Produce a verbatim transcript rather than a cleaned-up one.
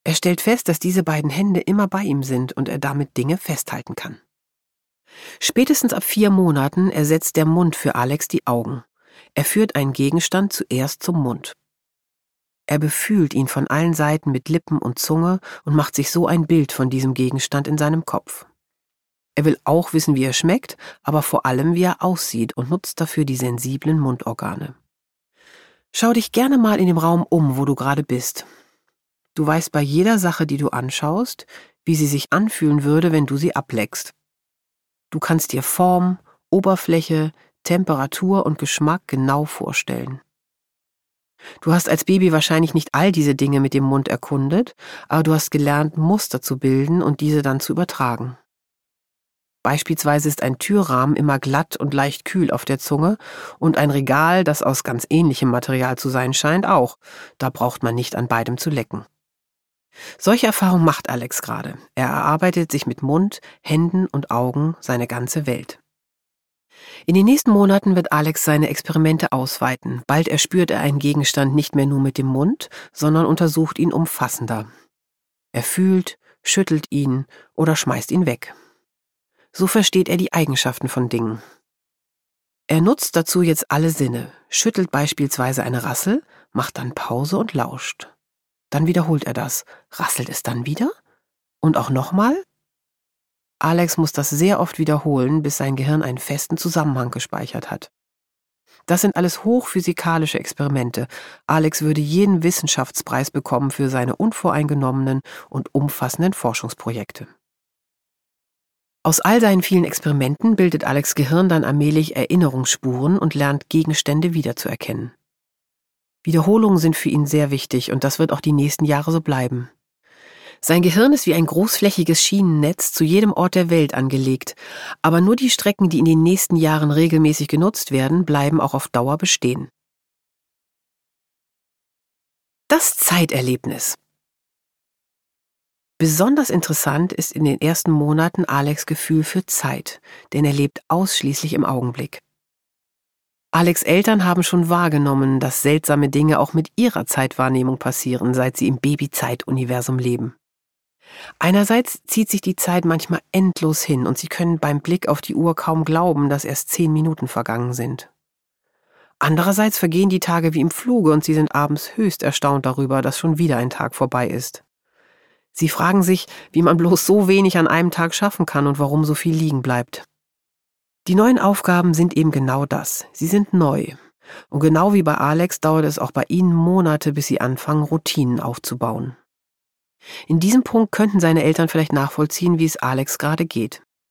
Er stellt fest, dass diese beiden Hände immer bei ihm sind und er damit Dinge festhalten kann. Spätestens ab vier Monaten ersetzt der Mund für Alex die Augen. Er führt einen Gegenstand zuerst zum Mund. Er befühlt ihn von allen Seiten mit Lippen und Zunge und macht sich so ein Bild von diesem Gegenstand in seinem Kopf. Er will auch wissen, wie er schmeckt, aber vor allem, wie er aussieht und nutzt dafür die sensiblen Mundorgane. Schau dich gerne mal in dem Raum um, wo du gerade bist. Du weißt bei jeder Sache, die du anschaust, wie sie sich anfühlen würde, wenn du sie ableckst. Du kannst dir Form, Oberfläche, Temperatur und Geschmack genau vorstellen. Du hast als Baby wahrscheinlich nicht all diese Dinge mit dem Mund erkundet, aber du hast gelernt, Muster zu bilden und diese dann zu übertragen. Beispielsweise ist ein Türrahmen immer glatt und leicht kühl auf der Zunge und ein Regal, das aus ganz ähnlichem Material zu sein scheint, auch. Da braucht man nicht an beidem zu lecken. Solche Erfahrungen macht Alex gerade. Er erarbeitet sich mit Mund, Händen und Augen seine ganze Welt. In den nächsten Monaten wird Alex seine Experimente ausweiten. Bald erspürt er einen Gegenstand nicht mehr nur mit dem Mund, sondern untersucht ihn umfassender. Er fühlt, schüttelt ihn oder schmeißt ihn weg. So versteht er die Eigenschaften von Dingen. Er nutzt dazu jetzt alle Sinne, schüttelt beispielsweise eine Rassel, macht dann Pause und lauscht. Dann wiederholt er das, rasselt es dann wieder und auch nochmal. Alex muss das sehr oft wiederholen, bis sein Gehirn einen festen Zusammenhang gespeichert hat. Das sind alles hochphysikalische Experimente. Alex würde jeden Wissenschaftspreis bekommen für seine unvoreingenommenen und umfassenden Forschungsprojekte. Aus all seinen vielen Experimenten bildet Alex' Gehirn dann allmählich Erinnerungsspuren und lernt, Gegenstände wiederzuerkennen. Wiederholungen sind für ihn sehr wichtig und das wird auch die nächsten Jahre so bleiben. Sein Gehirn ist wie ein großflächiges Schienennetz zu jedem Ort der Welt angelegt, aber nur die Strecken, die in den nächsten Jahren regelmäßig genutzt werden, bleiben auch auf Dauer bestehen. Das Zeiterlebnis. Besonders interessant ist in den ersten Monaten Alex' Gefühl für Zeit, denn er lebt ausschließlich im Augenblick. Alex' Eltern haben schon wahrgenommen, dass seltsame Dinge auch mit ihrer Zeitwahrnehmung passieren, seit sie im Babyzeit-Universum leben. Einerseits zieht sich die Zeit manchmal endlos hin und sie können beim Blick auf die Uhr kaum glauben, dass erst zehn Minuten vergangen sind. Andererseits vergehen die Tage wie im Fluge und sie sind abends höchst erstaunt darüber, dass schon wieder ein Tag vorbei ist. Sie fragen sich, wie man bloß so wenig an einem Tag schaffen kann und warum so viel liegen bleibt. Die neuen Aufgaben sind eben genau das. Sie sind neu. Und genau wie bei Alex dauert es auch bei ihnen Monate, bis sie anfangen, Routinen aufzubauen. In diesem Punkt könnten seine Eltern vielleicht nachvollziehen, wie es Alex gerade geht.